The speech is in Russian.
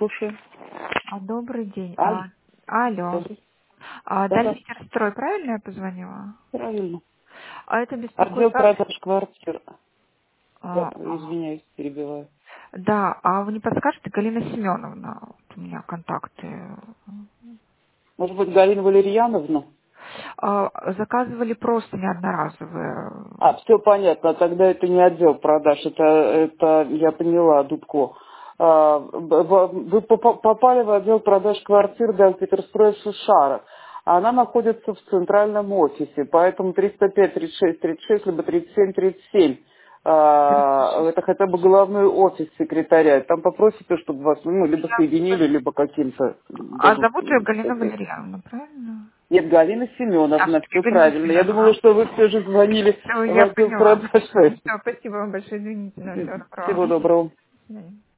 слушаю. Добрый день. Алло. Алло. Добрый. Да-да, Дальнистерстрой, правильно я позвонила? правильно. Это беспокоит Отдел вас? продаж квартир. Я Ага. извиняюсь, перебиваю. Да, а вы не подскажете, Галина Семеновна, вот у меня контакты. Может быть, Галина Валерьяновна? Заказывали просто не одноразовые. Все понятно. Тогда это не отдел продаж. Это я поняла, Дубко. Вы попали в отдел продаж квартир Дальнистерстрой Шушара. Она находится в центральном офисе, поэтому 305, 36, 36, либо 37, 37. 36. Это хотя бы головной офис секретаря. Там попросите, чтобы вас либо соединили, либо каким-то А дадут зовут ее Галина соответственно. Валерьяновна, правильно? Нет, Галина Семеновна, все Галина правильно. Я думала, Семеновна. что вы все же звонили Все, в я отдел поняла. продаж. Все, спасибо вам большое, извините, всего доброго. Всего доброго. До свидания.